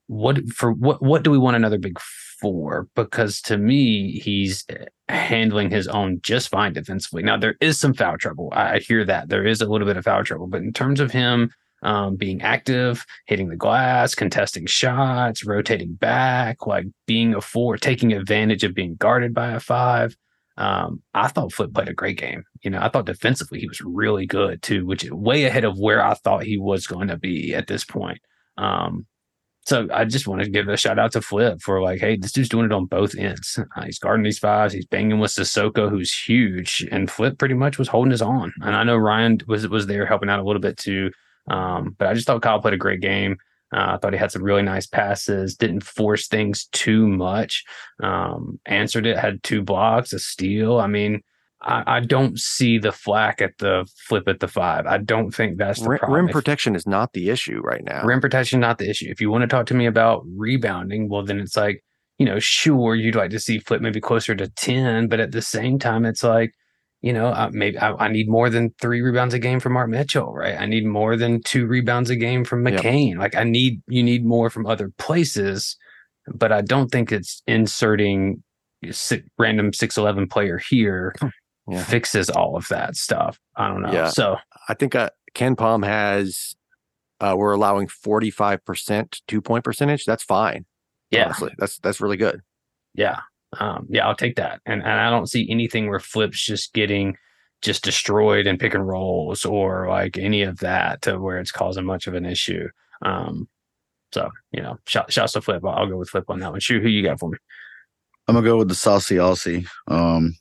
what for what what do we want another big four? Because to me, he's handling his own just fine defensively. Now there is some foul trouble. I, I hear that there is a little bit of foul trouble, but in terms of him um, being active, hitting the glass, contesting shots, rotating back, like being a four, taking advantage of being guarded by a five. Um, I thought Flip played a great game. You know, I thought defensively he was really good too, which is way ahead of where I thought he was going to be at this point. Um, so I just want to give a shout out to Flip for like, hey, this dude's doing it on both ends. Uh, he's guarding these fives. He's banging with Sissoko, who's huge, and Flip pretty much was holding his own. And I know Ryan was was there helping out a little bit too. Um, but I just thought Kyle played a great game. Uh, I thought he had some really nice passes, didn't force things too much, um, answered it, had two blocks, a steal. I mean, I, I don't see the flack at the Flip at the five. I don't think that's the rim, problem. Rim protection is not the issue right now. Rim protection, not the issue. If you want to talk to me about rebounding, well, then it's like, you know, sure, you'd like to see Flip maybe closer to ten, but at the same time, it's like, you know, uh, maybe I, I need more than three rebounds a game from Mark Mitchell, right? I need more than two rebounds a game from McCain. Yep. Like I need, you need more from other places, but I don't think it's inserting six, random six eleven player here yeah. fixes all of that stuff. I don't know. Yeah. So I think uh, Ken Pom has, uh, we're allowing forty-five percent two point percentage. That's fine. Yeah. Honestly, that's, that's really good. Yeah. Um, yeah, I'll take that. And and I don't see anything where Flip's just getting just destroyed in pick and rolls or like any of that to where it's causing much of an issue. Um, so, you know, shout, shouts to Flip. I'll, I'll go with Flip on that one. Shu, who you got for me? I'm going to go with the Saucy Aussie. Um,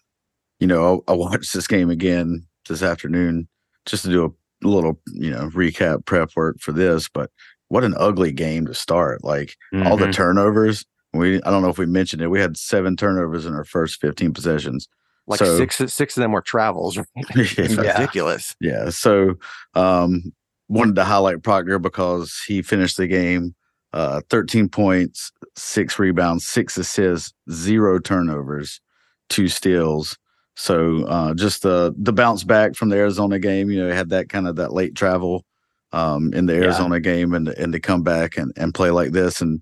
you know, I, I watched this game again this afternoon just to do a little, you know, recap prep work for this. But what an ugly game to start. Like mm-hmm. all the turnovers. We I don't know if we mentioned it. We had seven turnovers in our first fifteen possessions. Like so, six six of them were travels. Right? It's yeah. ridiculous. Yeah. So um, wanted to highlight Proctor because he finished the game uh, thirteen points, six rebounds, six assists, zero turnovers, two steals. So uh, just the the bounce back from the Arizona game. You know, had that kind of that late travel um, in the Arizona yeah. game and and to come back and, and play like this and.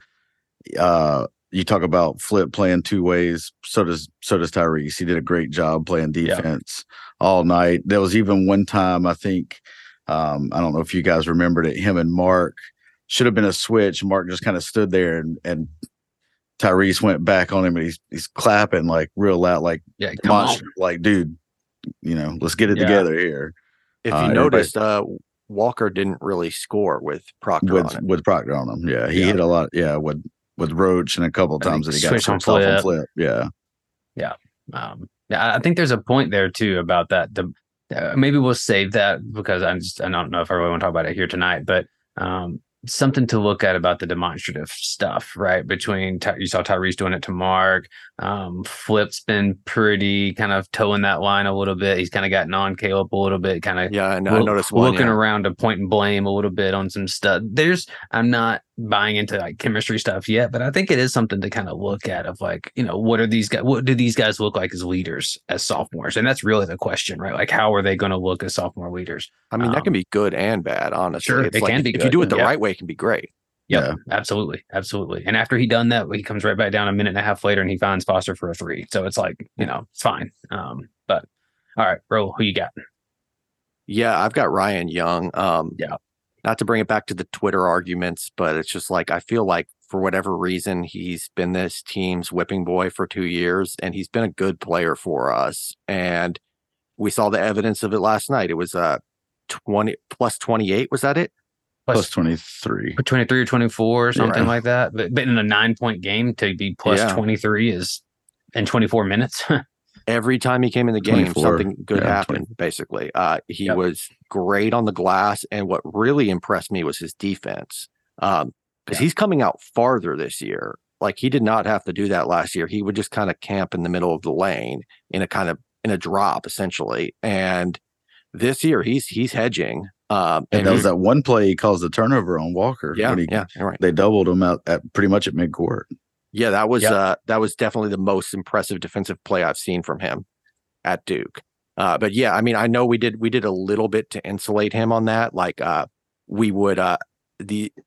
Uh, You talk about Flip playing two ways. So does so does Tyrese. He did a great job playing defense yeah. all night. There was even one time I think um, I don't know if you guys remembered it. Him and Mark should have been a switch. Mark just kind of stood there and, and Tyrese went back on him and he's he's clapping like real loud, like yeah, monster, like dude, you know, let's get it yeah. together here. If you uh, noticed, uh, Walker didn't really score with Proctor with on it. with Proctor on him. Yeah, he yeah. hit a lot. Yeah, with. with Roach and a couple of times that he got switched on Flip. Flip. on Flip. Yeah. Yeah. Um, yeah. I think there's a point there too about that. The, uh, maybe we'll save that because I'm just, I don't know if I really want to talk about it here tonight, but um, something to look at about the demonstrative stuff, right? Between, you saw Tyrese doing it to Mark. Um, Flip's been pretty kind of towing that line a little bit. He's kind of gotten on Caleb a little bit, kind of yeah, I, know, I noticed one, looking yeah. around to point and blame a little bit on some stuff. There's, I'm not buying into like chemistry stuff yet, but I think it is something to kind of look at of like, you know, what are these guys, what do these guys look like as leaders as sophomores? And that's really the question, right? Like, how are they going to look as sophomore leaders? I mean, um, that can be good and bad, honestly. Sure, it's it like, can if, be if good. you do it the yeah. right way, it can be great. Yep, yeah, absolutely. Absolutely. And after he done that, he comes right back down a minute and a half later and he finds Foster for a three. So it's like, you know, it's fine. Um, but all right, bro, who you got? Yeah, I've got Ryan Young. Um, yeah. Not to bring it back to the Twitter arguments, but it's just like, I feel like for whatever reason, he's been this team's whipping boy for two years and he's been a good player for us. And we saw the evidence of it last night. It was uh twenty plus twenty-eight. Was that it? Plus, plus twenty-three. twenty-three or twenty-four or something yeah. like that. But, but in a nine point game to be plus yeah. twenty-three is in twenty-four minutes. Every time he came in the game, something good yeah, happened, twenty basically. Uh, he yep. was great on the glass. And what really impressed me was his defense. Um, because yeah. he's coming out farther this year. Like he did not have to do that last year. He would just kind of camp in the middle of the lane in a kind of in a drop, essentially. And this year he's he's hedging. Um, and, and that was that one play he caused the turnover on Walker. Yeah, when he, yeah, right. They doubled him out at pretty much at midcourt. Yeah, that was yep. uh, that was definitely the most impressive defensive play I've seen from him at Duke. Uh, but yeah, I mean, I know we did we did a little bit to insulate him on that. Like uh, we would uh, the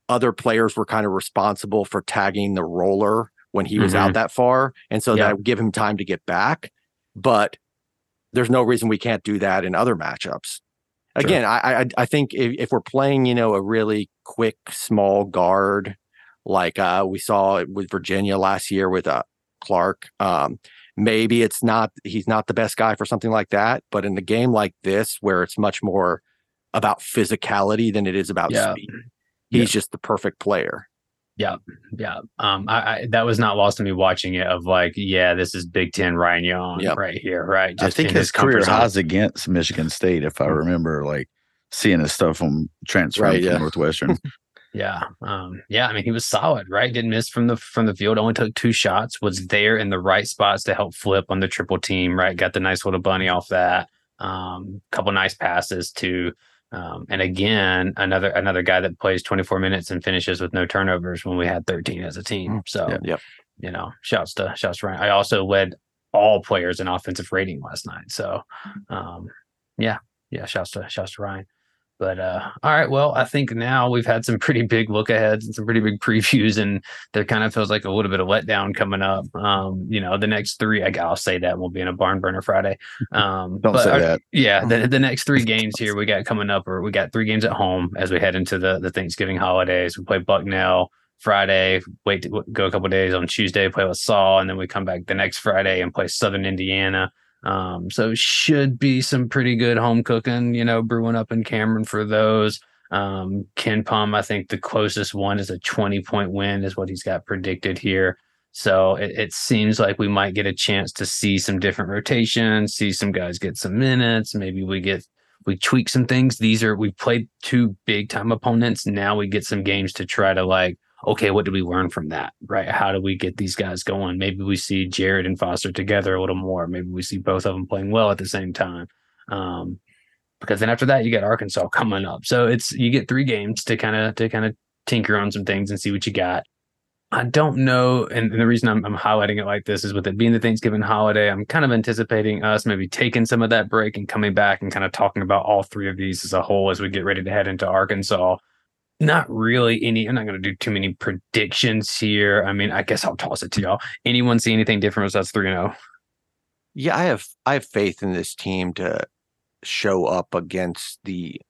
other players were kind of responsible for tagging the roller when he was Mhm. out that far. And so Yeah. that would give him time to get back. But there's no reason we can't do that in other matchups. Again, I, I I think if, if we're playing, you know, a really quick, small guard, like uh, we saw with Virginia last year with uh, Clark, um, maybe it's not, he's not the best guy for something like that. But in a game like this, where it's much more about physicality than it is about Yeah. speed, he's just the perfect player. Yeah, yeah. Um, I, I that was not lost to me watching it. Of like, yeah, this is Big Ten Ryan Young Yep. right here, right? I think in his career comfort zone. highs against Michigan State, if I remember, like seeing his stuff from transferring Right, from yeah. Northwestern. Yeah, um, yeah. I mean, he was solid, right? Didn't miss from the from the field. Only took two shots. Was there in the right spots to help flip on the triple team. Right, got the nice little bunny off that. Um, couple nice passes to. Um, and again, another another guy that plays twenty-four minutes and finishes with no turnovers when we had thirteen as a team. So, Yeah, yep. you know, shouts to shouts to Ryan. I also led all players in offensive rating last night. So, um, yeah, yeah, shouts to shouts to Ryan. But uh, all right, well, I think now we've had some pretty big look aheads and some pretty big previews, and there kind of feels like a little bit of letdown coming up. Um, you know, the next three, I, I'll say that we'll be in a barn burner Friday. Um, Don't but say our- that. Yeah, the, the next three games here we got coming up, or we got three games at home as we head into the the Thanksgiving holidays. We play Bucknell Friday, wait to go a couple of days on Tuesday, play with Saul, and then we come back the next Friday and play Southern Indiana. Um, so should be some pretty good home cooking, you know, brewing up in Cameron for those. Um, Ken Pom, I think the closest one is a twenty point win is what he's got predicted here. So it, it seems like we might get a chance to see some different rotations, see some guys get some minutes. Maybe we get, we tweak some things. These are, we played two big time opponents. Now we get some games to try to like, okay, what did we learn from that? Right? How do we get these guys going? Maybe we see Jared and Foster together a little more. Maybe we see both of them playing well at the same time. Um, because then after that, you got Arkansas coming up. So it's, you get three games to kind of, to kind of tinker on some things and see what you got. I don't know. And, and the reason I'm, I'm highlighting it like this is with it being the Thanksgiving holiday, I'm kind of anticipating us maybe taking some of that break and coming back and kind of talking about all three of these as a whole as we get ready to head into Arkansas. Not really any, I'm not going to do too many predictions here. I mean, I guess I'll toss it to y'all. Anyone see anything different as that's three and oh? Yeah, I have I have faith in this team to show up against the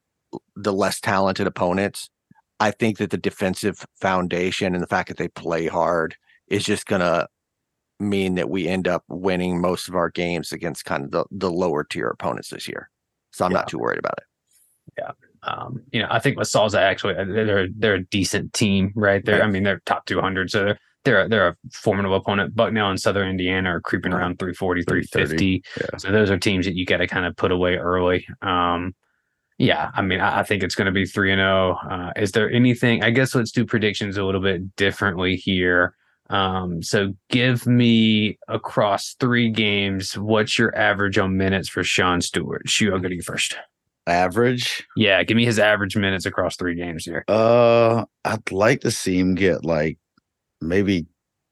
the less talented opponents. I think that the defensive foundation and the fact that they play hard is just going to mean that we end up winning most of our games against kind of the, the lower tier opponents this year. So I'm Yeah. not too worried about it. Yeah. Um, you know, I think with Salsa actually, they're they're a decent team, right? They're, Right. I mean, they're top two hundred, so they're they're a, they're a formidable opponent. Bucknell and Southern Indiana are creeping around three forty, three fifty. Yeah. So those are teams that you got to kind of put away early. Um, yeah, I mean, I, I think it's going to be three and zero. Uh, is there anything? I guess let's do predictions a little bit differently here. Um, so give me across three games, what's your average on minutes for Sean Stewart? Shu, I'll go to you first. Average. Yeah, give me his average minutes across three games here. Uh, I'd like to see him get like maybe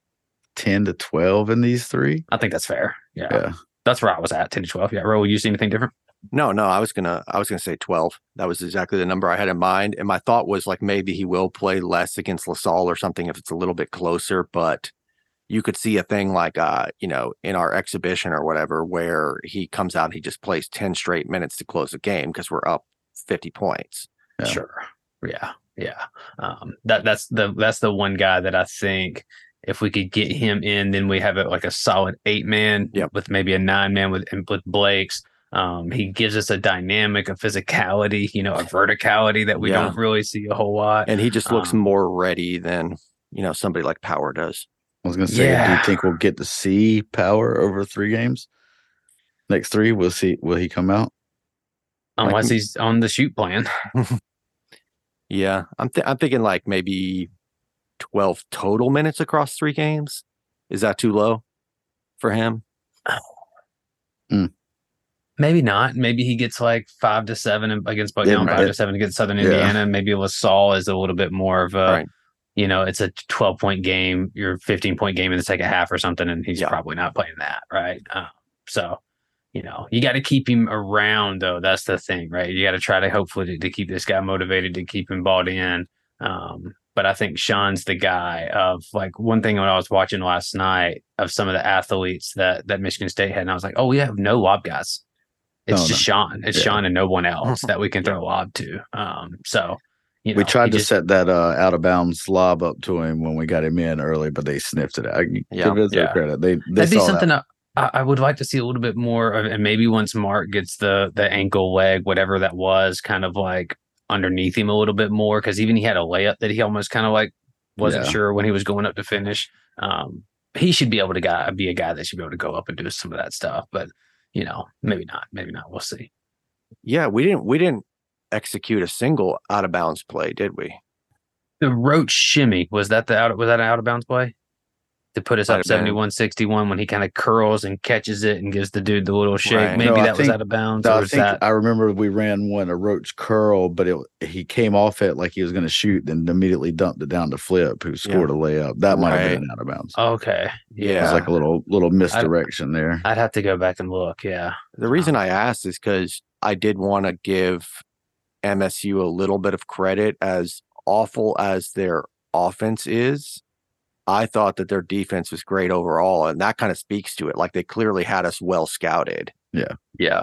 ten to twelve in these three. I think that's fair. Yeah. Yeah. That's where I was at, ten to twelve. Yeah. Raul, you see anything different? No, no, I was gonna I was gonna say twelve. That was exactly the number I had in mind. And my thought was like maybe he will play less against LaSalle or something if it's a little bit closer, but you could see a thing like uh, you know, in our exhibition or whatever, where he comes out and he just plays ten straight minutes to close the game because we're up fifty points. Yeah. Sure. Yeah. Yeah. Um, that that's the that's the one guy that I think if we could get him in, then we have it like a solid eight man Yep. with maybe a nine man with with Blake's. Um, he gives us a dynamic, a physicality, you know, a verticality that we Yeah. don't really see a whole lot. And he just looks Um, more ready than, you know, somebody like Power does. I was gonna say, do Yeah. you think we'll get to see Power over three games? Next three, we'll see. Will he come out? Unless like- he's on the shoot plan. Yeah, I'm th- I'm thinking like maybe twelve total minutes across three games. Is that too low for him? Maybe not. Maybe he gets like five to seven against Bucknell, and Yeah, five it- to seven against Southern yeah. Indiana. And maybe LaSalle is a little bit more of a, Right. you know, it's a twelve point game, your fifteen point game in the second half or something, and he's Yeah. probably not playing that, right? Uh, so, you know, you got to keep him around, though. That's the thing, right? You got to try to hopefully to, to keep this guy motivated, to keep him bought in. Um, but I think Sean's the guy of like one thing when I was watching last night of some of the athletes that that Michigan State had, and I was like, oh, we have no lob guys. It's No, just no. Sean. It's Yeah. Sean and no one else that we can throw a lob to. Um, so you know, we tried he to just- set that uh, out of bounds lob up to him when we got him in early, but they sniffed it out. I Yeah. Give it their Yeah. credit. They, they That'd be saw something that. I, I would like to see a little bit more of, and maybe once Mark gets the the ankle, leg, whatever that was, kind of like underneath him a little bit more, because even he had a layup that he almost kind of like wasn't Yeah. sure when he was going up to finish. Um, he should be able to guy, be a guy that should be able to go up and do some of that stuff, but you know, maybe not, maybe not. We'll see. Yeah, we didn't we didn't execute a single out of bounds play, did we? The Roach shimmy, was that the out was that an out of bounds play to put us Might up have been. seventy-one sixty-one when he kind of curls and catches it and gives the dude the little shake? Right. Maybe No, I that was think- out of bounds. No, or I was think that I remember we ran one a Roach curl, but it he came off it like he was going to shoot and immediately dumped it down to Flip, who scored a layup. That might have Right. been an out of bounds. okay? It Yeah. was like a little little misdirection there. I'd have to go back and look. Yeah. The reason I asked is because I did want to give M S U a little bit of credit. As awful as their offense is, I thought that their defense was great overall, and that kind of speaks to it. Like they clearly had us well scouted. Yeah. Yeah.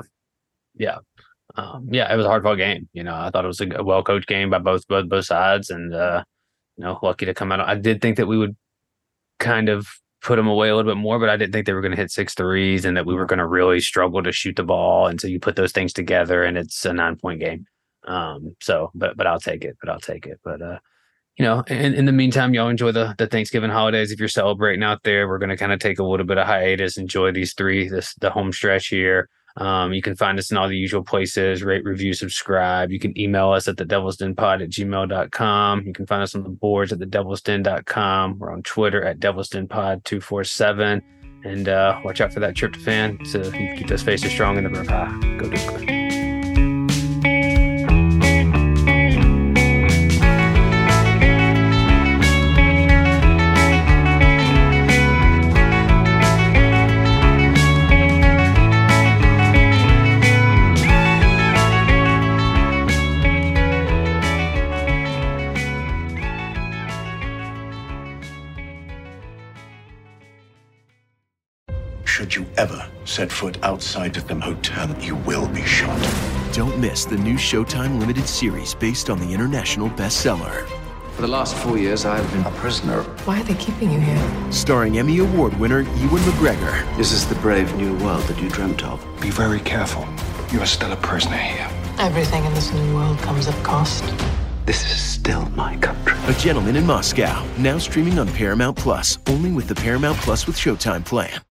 Um, yeah. It was a hard fought game. You know, I thought it was a well coached game by both, both, both sides, and, uh, you know, lucky to come out. I did think that we would kind of put them away a little bit more, but I didn't think they were going to hit six threes and that we were going to really struggle to shoot the ball. And so you put those things together and it's a nine point game. Um, so, but, but I'll take it, but I'll take it. But, uh, you know, in, in the meantime, y'all enjoy the, the Thanksgiving holidays. If you're celebrating out there, we're going to kind of take a little bit of hiatus, enjoy these three, this, the home stretch here. Um, you can find us in all the usual places, rate, review, subscribe. You can email us at the devil's den pod at gmail dot com. You can find us on the boards at the devil's den dot com. We're on Twitter at devil's den pod two four seven. And uh, watch out for that tryptophan so you can keep those faces strong in the room. Ah, go do good. Should you ever set foot outside of them hotel, you will be shot. Don't miss the new Showtime limited series based on the international bestseller. For the last four years, I've been A prisoner. Why are they keeping you here? Starring Emmy Award winner Ewan McGregor. This is the brave new world that you dreamt of. Be very careful. You are still a prisoner here. Everything in this new world comes at cost. This is still my country. A Gentleman in Moscow. Now streaming on Paramount Plus. Only with the Paramount Plus with Showtime plan.